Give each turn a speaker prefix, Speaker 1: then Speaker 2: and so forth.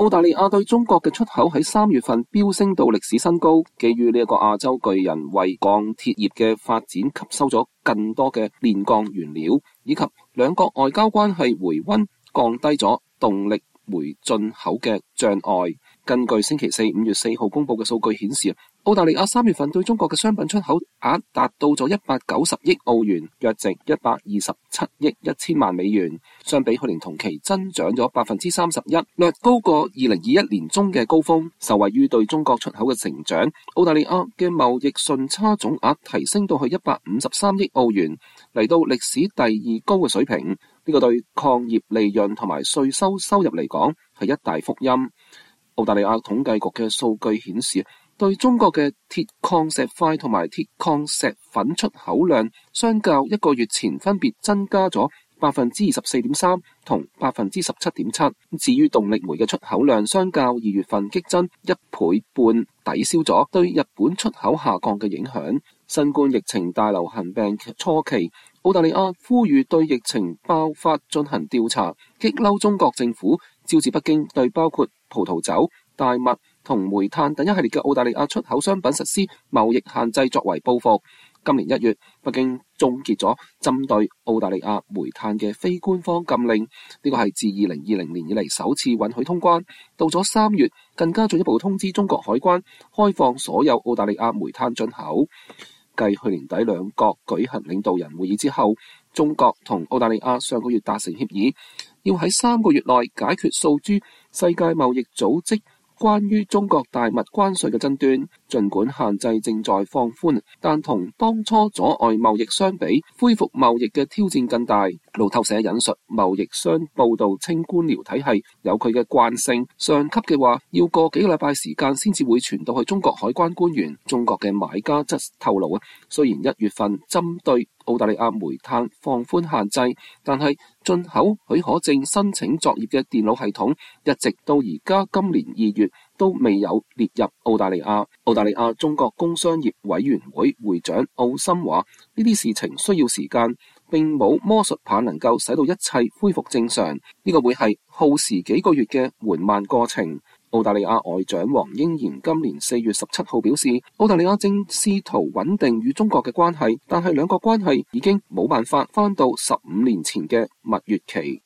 Speaker 1: 澳大利亞對中國嘅出口喺3月份飆升到歷史新高，基於呢一個亞洲巨人為鋼鐵業嘅發展吸收咗更多嘅煉鋼原料，以及兩國外交關係回溫，降低咗動力煤進口嘅障礙。根據星期四5月4號公佈嘅數據顯示，澳大利亞3月份對中國嘅商品出口額達到咗190億澳元，約值127億1000萬美元，相比去年同期增長咗31%，略高過2021年中嘅高峰。受惠於對中國出口嘅成長，澳大利亞嘅貿易順差總額提升到去153億澳元，嚟到歷史第2高嘅水平。呢個對礦業利潤同埋稅收收入嚟講係一大福音。澳大利亞統計局嘅數據顯示，對中國嘅鐵礦石塊同埋鐵礦石粉出口量相較1個月前分別增加咗24.3%同17.7%。至於動力煤嘅出口量相較2月份激增1倍半，抵消咗對日本出口下降嘅影響。新冠疫情大流行病初期，澳大利亞呼籲對疫情爆發進行調查，激嬲中國政府，招致北京對包括葡萄酒、大麥同煤炭等一系列嘅澳大利亞出口商品實施貿易限制作為報復。今年1月，北京終結咗針對澳大利亞煤炭嘅非官方禁令，呢個係自2020年以嚟首次允許通關。到咗3月，更加進一步通知中國海關開放所有澳大利亞煤炭進口。繼去年底兩國舉行領導人會議之後，中國同澳大利亞上個月達成協議，要喺3個月內解決訴諸世界貿易組織關於中國大麥關稅嘅爭端。儘管限制正在放寬，但同當初阻礙貿易相比，恢復貿易嘅挑戰更大。路透社引述貿易商報道稱，官僚體系有佢嘅慣性，上級嘅話要過幾個禮拜時間先至會傳到去中國海關官員。中國嘅買家則透露雖然1月份針對澳大利亞煤炭放寬限制，但係進口許可證申請作業嘅電腦系統一直到而家今年2月都未有列入澳大利亞。澳大利亞中國工商業委員會會長奧森話：呢啲事情需要時間，並冇魔術棒能夠使到一切恢復正常。呢個會係耗時幾個月嘅緩慢過程。澳大利亞外長黃英賢今年4月17號表示，澳大利亞正試圖穩定與中國嘅關係，但係兩國關係已經冇辦法返到15年前嘅蜜月期。